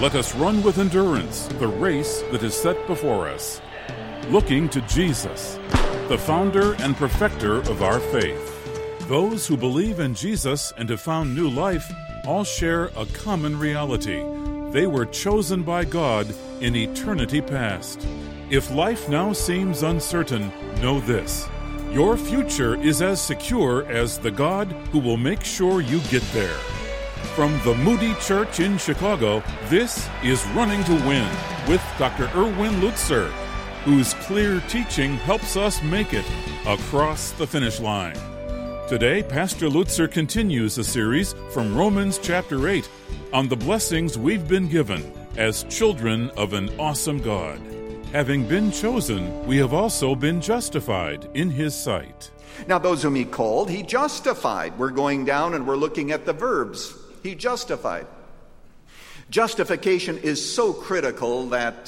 Let us run with endurance the race that is set before us, looking to Jesus, the founder and perfecter of our faith. Those who believe in Jesus and have found new life all share a common reality. They were chosen by God in eternity past. If life now seems uncertain, know this: your future is as secure as the God who will make sure you get there. From the Moody Church in Chicago, this is Running to Win with Dr. Erwin Lutzer, whose clear teaching helps us make it across the finish line. Today, Pastor Lutzer continues a series from Romans chapter 8 on the blessings we've been given as children of an awesome God. Having been chosen, we have also been justified in His sight. Now, those whom He called, He justified. We're going down and we're looking at the verbs. He justified. Justification is so critical that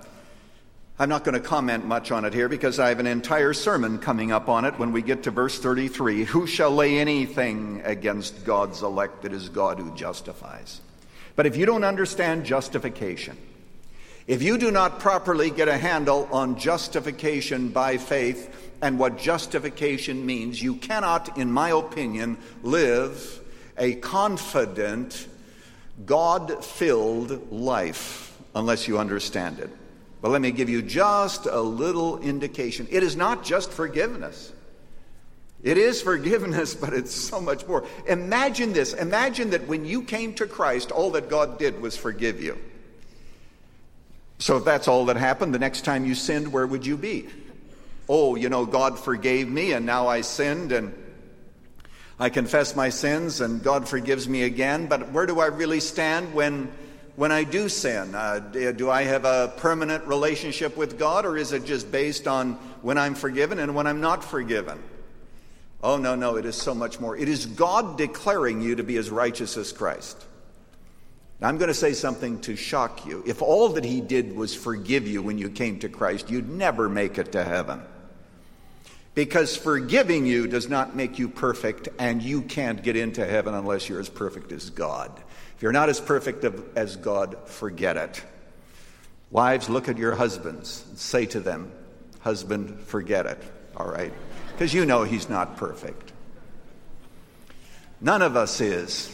I'm not going to comment much on it here because I have an entire sermon coming up on it when we get to verse 33. Who shall lay anything against God's elect? It is God who justifies. But if you don't understand justification, if you do not properly get a handle on justification by faith and what justification means, you cannot, in my opinion, live a confident, God-filled life unless you understand it. But let me give you just a little indication. It is not just forgiveness. It is forgiveness, but it's so much more. Imagine this. Imagine that when you came to Christ, all that God did was forgive you. So if that's all that happened, the next time you sinned, where would you be? Oh, God forgave me, and now I sinned, and I confess my sins, and God forgives me again. But where do I really stand when I do sin? Do I have a permanent relationship with God, or is it just based on when I'm forgiven and when I'm not forgiven? Oh, no, it is so much more. It is God declaring you to be as righteous as Christ. Now, I'm going to say something to shock you. If all that He did was forgive you when you came to Christ, you'd never make it to heaven. Because forgiving you does not make you perfect, and you can't get into heaven unless you're as perfect as God. If you're not as perfect as God, forget it. Wives, look at your husbands and say to them, husband, forget it, all right? Because you know he's not perfect. None of us is.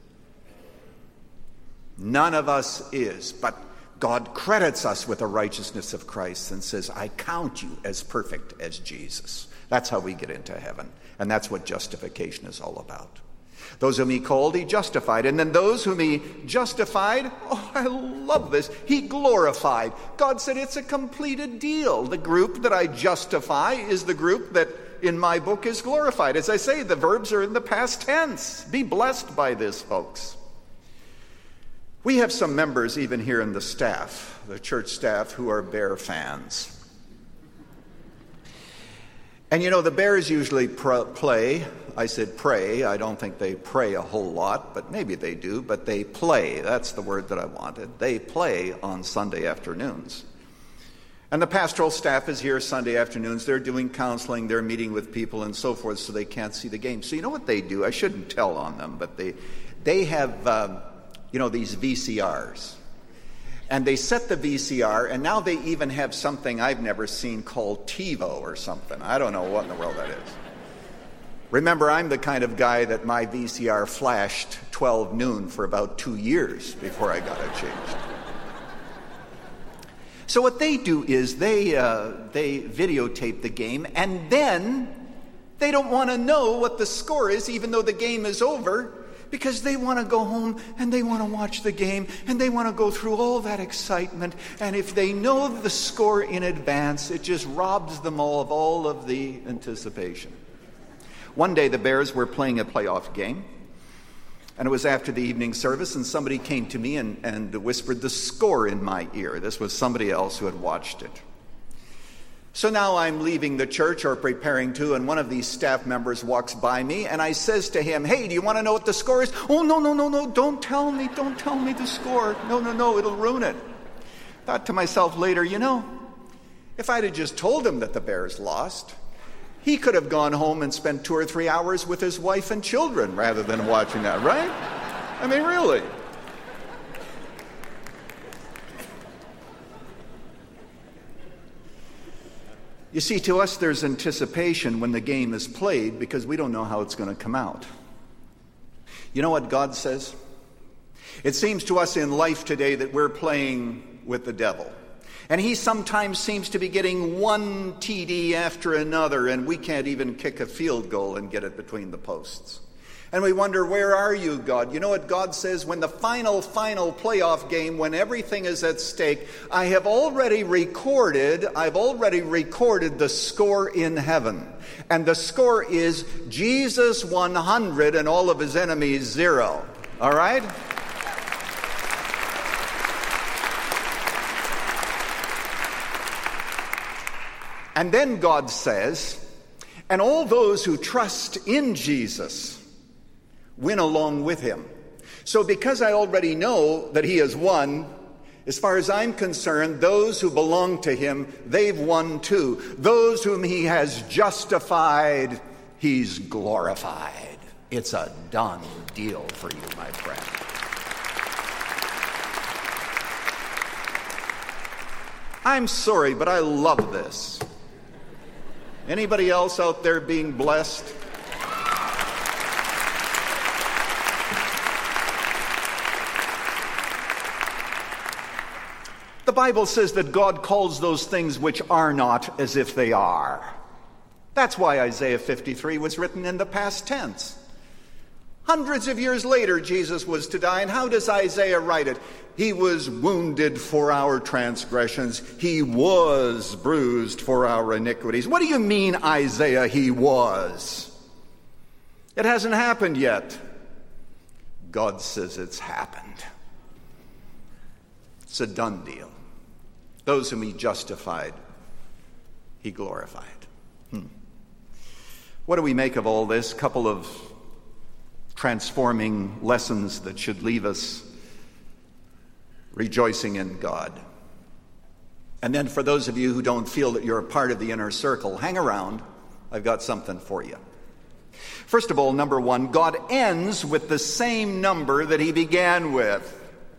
None of us is. But God credits us with the righteousness of Christ and says, I count you as perfect as Jesus. That's how we get into heaven. And that's what justification is all about. Those whom He called, He justified. And then those whom He justified, oh, I love this, He glorified. God said it's a completed deal. The group that I justify is the group that in my book is glorified. As I say, the verbs are in the past tense. Be blessed by this, folks. We have some members even here in the staff, the church staff, who are Bear fans. And the Bears usually play. I said pray. I don't think they pray a whole lot, but maybe they do. But they play. That's the word that I wanted. They play on Sunday afternoons. And the pastoral staff is here Sunday afternoons. They're doing counseling. They're meeting with people and so forth, so they can't see the game. So you know what they do? I shouldn't tell on them, but they have these VCRs. And they set the VCR, and now they even have something I've never seen called TiVo or something. I don't know what in the world that is. Remember, I'm the kind of guy that my VCR flashed 12 noon for about 2 years before I got it changed. So what they do is they videotape the game, and then they don't want to know what the score is, even though the game is over, because they want to go home and they want to watch the game and they want to go through all that excitement. And if they know the score in advance, it just robs them all of the anticipation. One day the Bears were playing a playoff game, and it was after the evening service, and somebody came to me and whispered the score in my ear. This was somebody else who had watched it. So now I'm leaving the church or preparing to, and one of these staff members walks by me, and I says to him, hey, do you want to know what the score is? Oh, no, don't tell me the score. No, it'll ruin it. Thought to myself later, if I'd have just told him that the Bears lost, he could have gone home and spent 2 or 3 hours with his wife and children rather than watching that, right? I mean, really. You see, to us there's anticipation when the game is played because we don't know how it's going to come out. You know what God says? It seems to us in life today that we're playing with the devil. And he sometimes seems to be getting one TD after another, and we can't even kick a field goal and get it between the posts. And we wonder, where are you, God? You know what God says? When the final playoff game, when everything is at stake, I've already recorded the score in heaven. And the score is Jesus 100 and all of his enemies 0. All right? And then God says, and all those who trust in Jesus win along with him. So because I already know that he has won, as far as I'm concerned, those who belong to him, they've won too. Those whom he has justified, he's glorified. It's a done deal for you, my friend. I'm sorry, but I love this. Anybody else out there being blessed? The Bible says that God calls those things which are not as if they are. That's why Isaiah 53 was written in the past tense. Hundreds of years later, Jesus was to die, and how does Isaiah write it? He was wounded for our transgressions. He was bruised for our iniquities. What do you mean, Isaiah, he was? It hasn't happened yet. God says it's happened. It's a done deal. Those whom he justified, he glorified. What do we make of all this? Couple of transforming lessons that should leave us rejoicing in God. And then for those of you who don't feel that you're a part of the inner circle, hang around. I've got something for you. First of all, number one, God ends with the same number that he began with.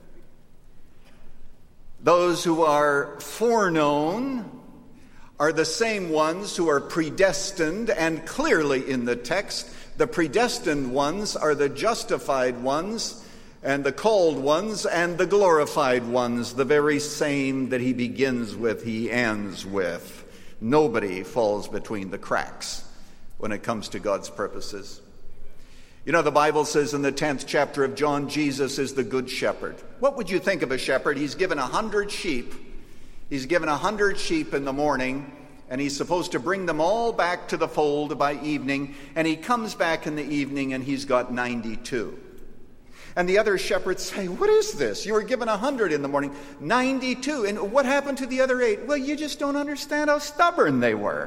Those who are foreknown are the same ones who are predestined, and clearly in the text, the predestined ones are the justified ones, and the called ones, and the glorified ones, the very same that he begins with, he ends with. Nobody falls between the cracks when it comes to God's purposes. You know, the Bible says in the 10th chapter of John, Jesus is the good shepherd. What would you think of a shepherd? He's given 100 sheep. He's given 100 sheep in the morning, and he's supposed to bring them all back to the fold by evening, and he comes back in the evening and he's got 92. And the other shepherds say, what is this? You were given 100 in the morning, 92. And what happened to the other 8? Well, you just don't understand how stubborn they were.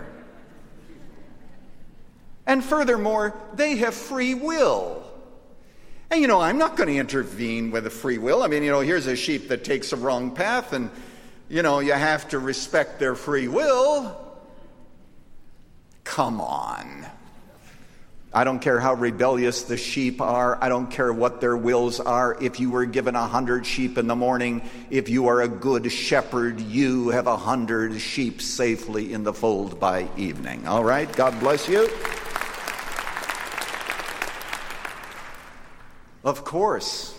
And furthermore, they have free will. And, you know, I'm not going to intervene with a free will. I mean, you know, here's a sheep that takes a wrong path, and, you know, you have to respect their free will. Come on. I don't care how rebellious the sheep are. I don't care what their wills are. If you were given 100 sheep in the morning, if you are a good shepherd, you have 100 sheep safely in the fold by evening. All right? God bless you. Of course,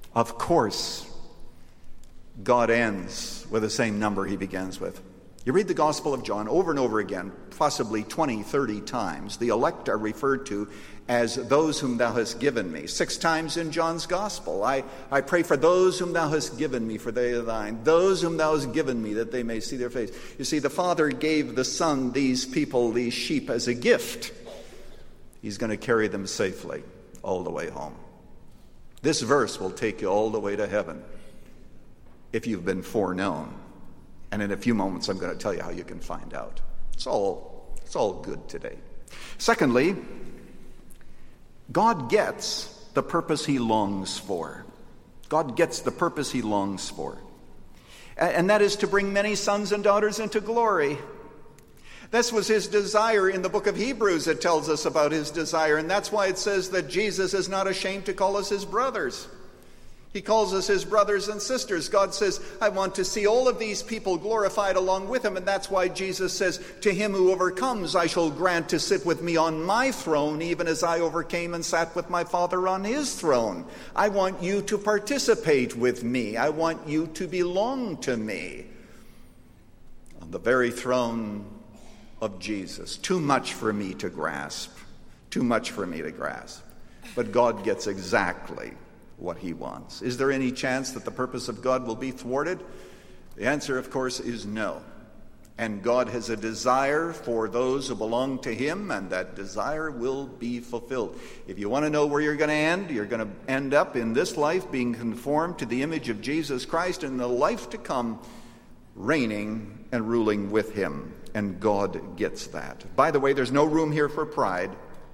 God ends with the same number he begins with. You read the Gospel of John over and over again, possibly 20, 30 times. The elect are referred to as those whom thou hast given me. 6 times in John's Gospel. I pray for those whom thou hast given me, for they are thine. Those whom thou hast given me, that they may see their face. You see, the Father gave the Son these people, these sheep, as a gift. He's going to carry them safely all the way home. This verse will take you all the way to heaven if you've been foreknown. And in a few moments, I'm going to tell you how you can find out. It's all good today. Secondly, God gets the purpose he longs for. God gets the purpose he longs for. And that is to bring many sons and daughters into glory. This was his desire. In the book of Hebrews, it tells us about his desire. And that's why it says that Jesus is not ashamed to call us his brothers. He calls us his brothers and sisters. God says, I want to see all of these people glorified along with him. And that's why Jesus says, to him who overcomes, I shall grant to sit with me on my throne, even as I overcame and sat with my Father on his throne. I want you to participate with me. I want you to belong to me. On the very throne of Jesus. Too much for me to grasp. Too much for me to grasp. But God gets exactly what he wants. Is there any chance that the purpose of God will be thwarted? The answer, of course, is no. And God has a desire for those who belong to him, and that desire will be fulfilled. If you want to know where you're going to end, you're going to end up in this life being conformed to the image of Jesus Christ, and in the life to come, reigning and ruling with him. And God gets that. By the way, there's no room here for pride.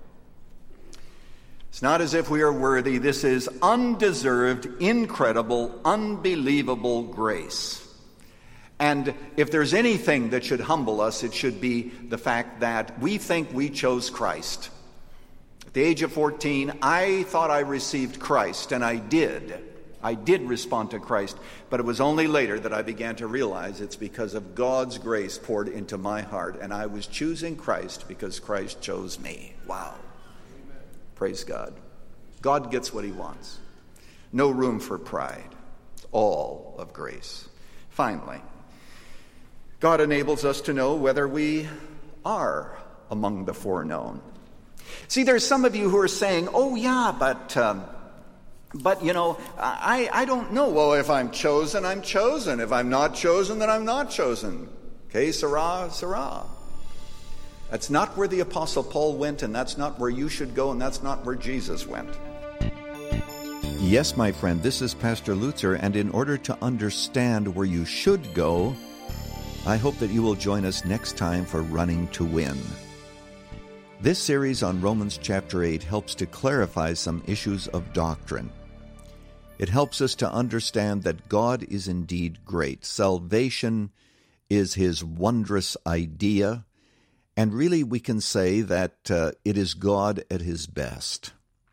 It's not as if we are worthy. This is undeserved, incredible, unbelievable grace. And if there's anything that should humble us, it should be the fact that we think we chose Christ. At the age of 14, I thought I received Christ, and I did. I did respond to Christ, but it was only later that I began to realize it's because of God's grace poured into my heart, and I was choosing Christ because Christ chose me. Wow. Praise God. God gets what he wants. No room for pride. All of grace. Finally, God enables us to know whether we are among the foreknown. See, there's some of you who are saying, oh yeah, but you know, I don't know. Well, if I'm chosen, I'm chosen. If I'm not chosen, then I'm not chosen. Okay, Sarah, Sarah. That's not where the Apostle Paul went, and that's not where you should go, and that's not where Jesus went. Yes, my friend, this is Pastor Lutzer, and in order to understand where you should go, I hope that you will join us next time for Running to Win. This series on Romans chapter 8 helps to clarify some issues of doctrine. It helps us to understand that God is indeed great. Salvation is his wondrous idea. And really, we can say that it is God at his best.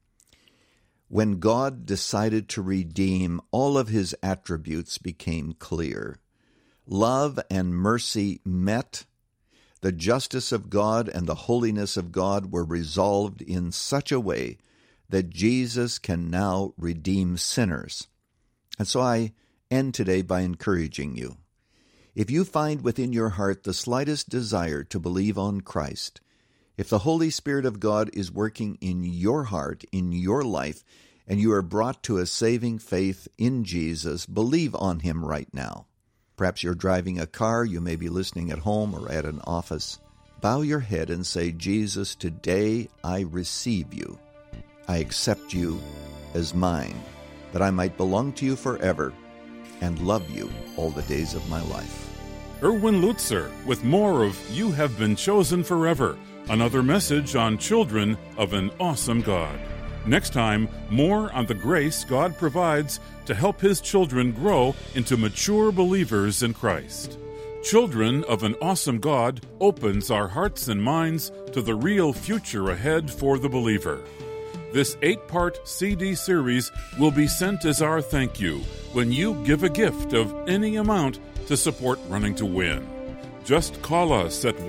When God decided to redeem, all of his attributes became clear. Love and mercy met. The justice of God and the holiness of God were resolved in such a way that Jesus can now redeem sinners. And so I end today by encouraging you. If you find within your heart the slightest desire to believe on Christ, if the Holy Spirit of God is working in your heart, in your life, and you are brought to a saving faith in Jesus, believe on him right now. Perhaps you're driving a car, you may be listening at home or at an office. Bow your head and say, Jesus, today I receive you. I accept you as mine, that I might belong to you forever and love you all the days of my life. Erwin Lutzer with more of You Have Been Chosen Forever, another message on children of an awesome God. Next time, more on the grace God provides to help his children grow into mature believers in Christ. Children of an Awesome God opens our hearts and minds to the real future ahead for the believer. This 8-part CD series will be sent as our thank you when you give a gift of any amount to support Running to Win. Just call us at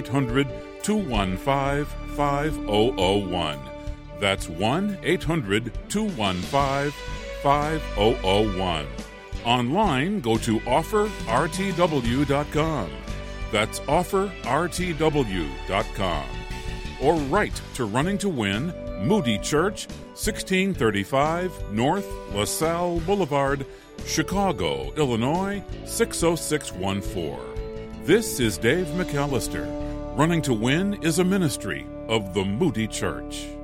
1-800-215-5001. That's 1-800-215-5001. Online, go to offerrtw.com. That's offerrtw.com. Or write to Running to Win, Moody Church, 1635 North LaSalle Boulevard, Chicago, Illinois, 60614. This is Dave McAllister. Running to Win is a ministry of the Moody Church.